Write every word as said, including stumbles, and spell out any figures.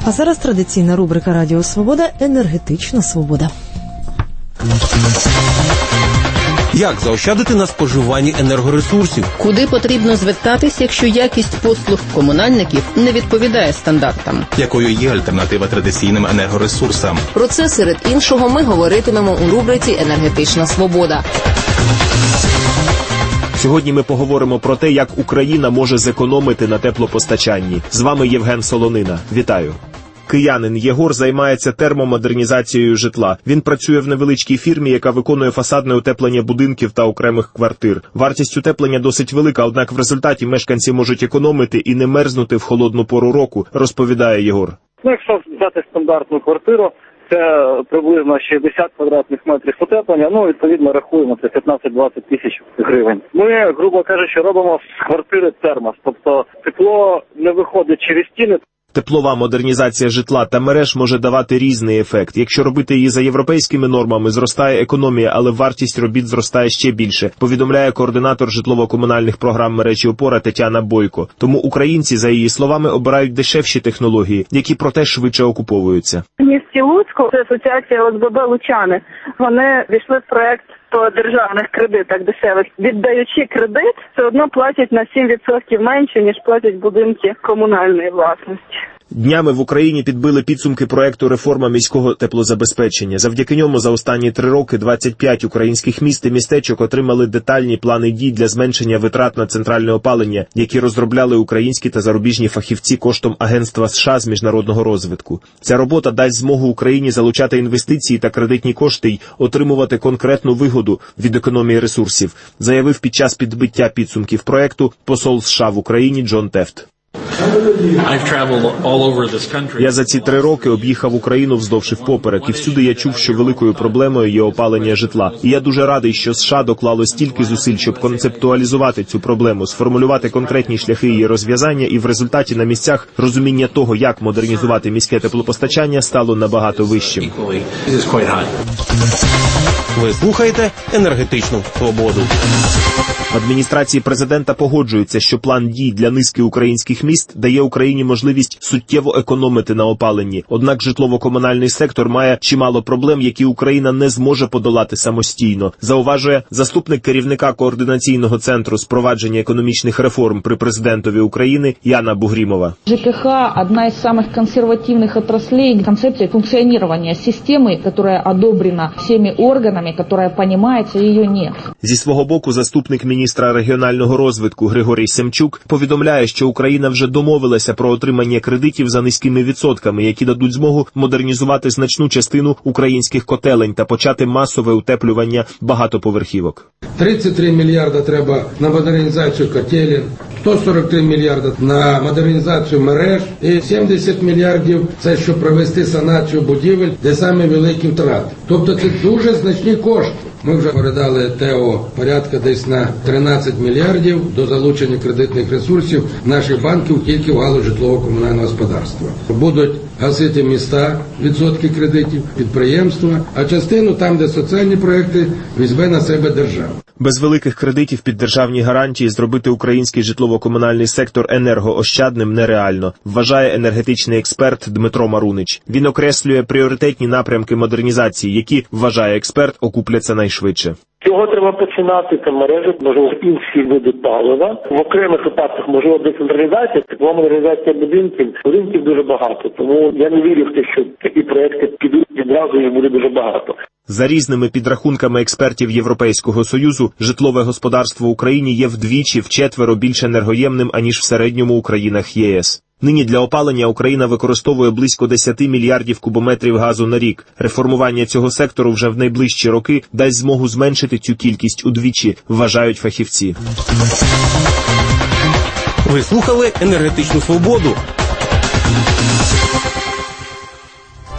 А зараз традиційна рубрика Радіо Свобода «Енергетична свобода». Як заощадити на споживанні енергоресурсів? Куди потрібно звертатись, якщо якість послуг комунальників не відповідає стандартам? Якою є альтернатива традиційним енергоресурсам? Про це, серед іншого, ми говоритимемо у рубриці «Енергетична свобода». Сьогодні ми поговоримо про те, як Україна може зекономити на теплопостачанні. З вами Євген Солонина. Вітаю. Киянин Єгор займається термомодернізацією житла. Він працює в невеличкій фірмі, яка виконує фасадне утеплення будинків та окремих квартир. Вартість утеплення досить велика, однак в результаті мешканці можуть економити і не мерзнути в холодну пору року, розповідає Єгор. Ну, якщо взяти стандартну квартиру, це приблизно шістдесят квадратних метрів утеплення, ну, відповідно, рахуємо, це п'ятнадцять-двадцять тисяч гривень. Ми, грубо кажучи, робимо з квартири термос, тобто тепло не виходить через стіни. Теплова модернізація житла та мереж може давати різний ефект. Якщо робити її за європейськими нормами, зростає економія, але вартість робіт зростає ще більше, повідомляє координатор житлово-комунальних програм мережі «Опора» Тетяна Бойко. Тому українці, за її словами, обирають дешевші технології, які проте швидше окуповуються. В місті Луцьку, це асоціація О С Б Б «Лучани», вони війшли в проект по державних кредитах дешевих. Віддаючи кредит, все одно платять на сім відсотків менше, ніж платять будинки комунальної власності. Днями в Україні підбили підсумки проекту «Реформа міського теплозабезпечення». Завдяки ньому за останні три роки двадцять п'ять українських міст і містечок отримали детальні плани дій для зменшення витрат на центральне опалення, які розробляли українські та зарубіжні фахівці коштом Агентства США з міжнародного розвитку. Ця робота дасть змогу Україні залучати інвестиції та кредитні кошти й отримувати конкретну вигоду від економії ресурсів, заявив під час підбиття підсумків проекту посол США в Україні Джон Тефт. Я за ці три роки об'їхав Україну вздовж і впоперек, і всюди я чув, що великою проблемою є опалення житла. І я дуже радий, що США доклало стільки зусиль, щоб концептуалізувати цю проблему, сформулювати конкретні шляхи її розв'язання, і в результаті на місцях розуміння того, як модернізувати міське теплопостачання, стало набагато вищим. Ви слухаєте «Енергетичну свободу». В адміністрації президента погоджуються, що план дій для низки українських міст дає Україні можливість суттєво економити на опаленні. Однак житлово-комунальний сектор має чимало проблем, які Україна не зможе подолати самостійно, зауважує заступник керівника Координаційного центру з провадження економічних реформ при президентові України Яна Бугрімова. ЖКХ – одна из самых консервативных отраслей концепции функционирования системы, которая одобрена всеми органами, которая понимается, ее нет. Зі свого боку заступник міністра регіонального розвитку Григорій Семчук повідомляє, що Україна вже домовилася про отримання кредитів за низькими відсотками, які дадуть змогу модернізувати значну частину українських котелень та почати масове утеплювання багатоповерхівок. тридцять три мільярда треба на модернізацію котелень, сто сорок три мільярда на модернізацію мереж і сімдесят мільярдів – це щоб провести санацію будівель, де саме великі втрати. Тобто це дуже значні кошти. Ми вже передали ТЕО порядка десь на тринадцять мільярдів до залучення кредитних ресурсів наших банків тільки в галузі житлово-комунального господарства. Будуть гасити міста відсотки кредитів, підприємства, а частину там, де соціальні проекти, візьме на себе держава. Без великих кредитів під державні гарантії зробити український житлово-комунальний сектор енергоощадним нереально, вважає енергетичний експерт Дмитро Марунич. Він окреслює пріоритетні напрямки модернізації, які, вважає експерт, окупляться найшвидше. Цього треба починати, це мережі, можливо, інші види палива. В окремих випадках, можливо, децентралізація, теплова модернізація будинків. Будинків дуже багато, тому я не вірю в те, що такі проекти підуть відразу і буде дуже багато. За різними підрахунками експертів Європейського Союзу, житлове господарство в Україні є вдвічі, вчетверо більш енергоємним, аніж в середньому у країнах Є Ес. Нині для опалення Україна використовує близько десять мільярдів кубометрів газу на рік. Реформування цього сектору вже в найближчі роки дасть змогу зменшити цю кількість удвічі, вважають фахівці. Ви слухали «Енергетичну свободу».